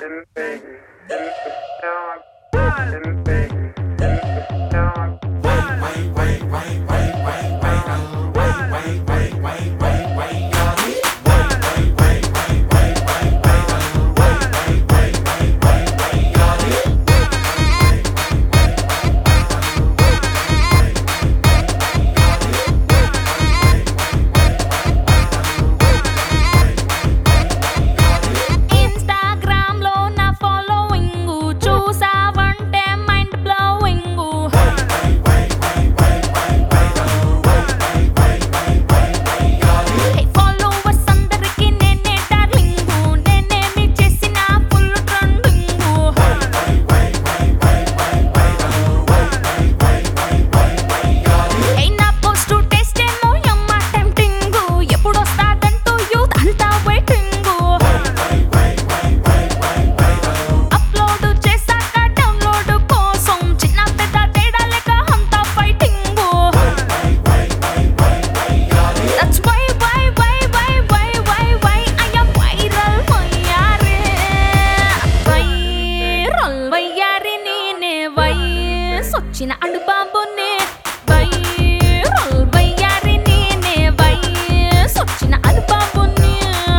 వచ్చిన and బాబునే viral వయ్యారి నేనే వైస్ వచ్చిన అండు బాబునే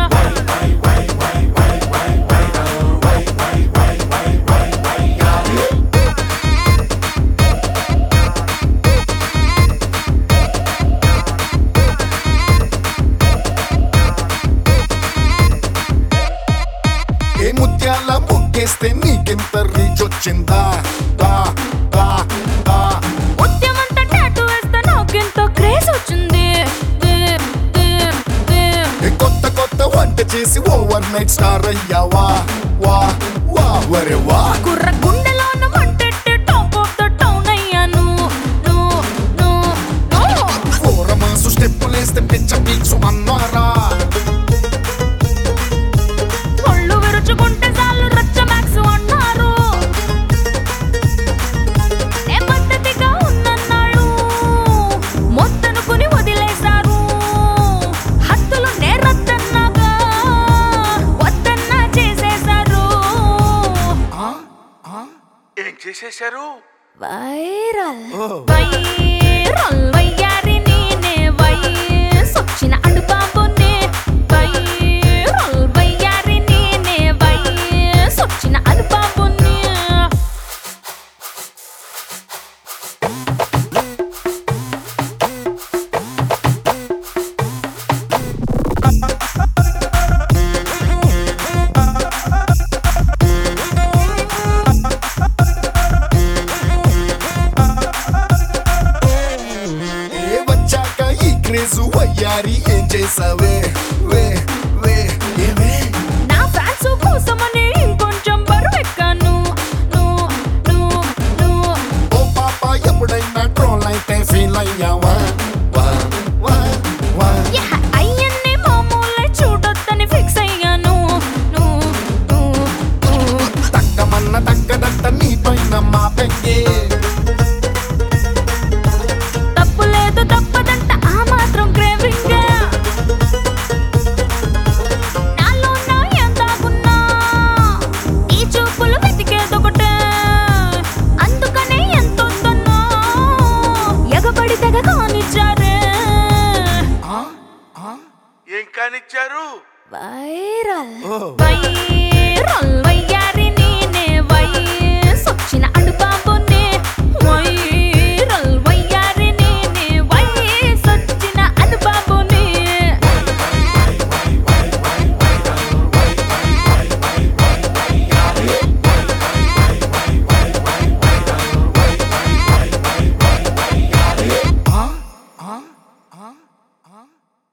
ఏ ముత్యాల ముక్కేస్తే నీకెంత రీచ్ వచ్చిందా దా దా దా ముత్యమంతా టాటూ వేస్తే నాకెంత క్రేజ్ వచ్చింది ఏ కొత్త కొత్త వంట చేసి ఓవర్ నైట్ స్టార్ అయ్యావా వా వా వరే వా కుర్ర గుండెలోన వంటెట్టి టాప్ ఆఫ్ ద టౌన్ అయ్యాను ఫోరమాసు స్టెప్పులేస్తే పిచ్చ పీక్సు అన్నారా ఒళ్ళు విరుచుకుంటే చాలు రచ్చ మ్యాక్స్ అన్నారు నే పద్ధతిగా ఉన్నన్నాళ్ళు మొత్తనుకుని వదిలేశారు హద్దులు నేరద్దన్నాగా వద్దన్నా చేసేశారు ఏం చేసేశారు? వైరల్ వైరల్ వయ్యారి నేనే వైస్ వచ్చిన అండు బాబునే వైరల్ వయ్యారి నేనే వైస్ వచ్చిన అండు బాబునే ఏ వచ్చాక ఈ క్రేజు వయ్యారి ఏం చేసావే వే వే ఏమే నా ఫ్యాన్స్ కోసమని ఇంకొంచెం బరువెక్కాను ఓ పాప ఎప్పుడైనా ట్రోల్ అయితే ఫీల్ అయ్యావా వా వా వా అయ్యన్ని మామూలే చూడొద్దని ఫిక్స్ అయ్యాను తగ్గమన్న తగ్గదట్ట నీ పైన మా పెంగే తప్పు లేదు తప్పదంట ఆ మాత్రం క్రేవింగ్ నాలో నా ఎందాకున్నా ఈ చూపులు వెతికేదొకటే అందుకనే ఎంతొద్దన్నా ఎగబడి తెగ కానిచ్చారే ఏం కానిచ్చారు? Viral viral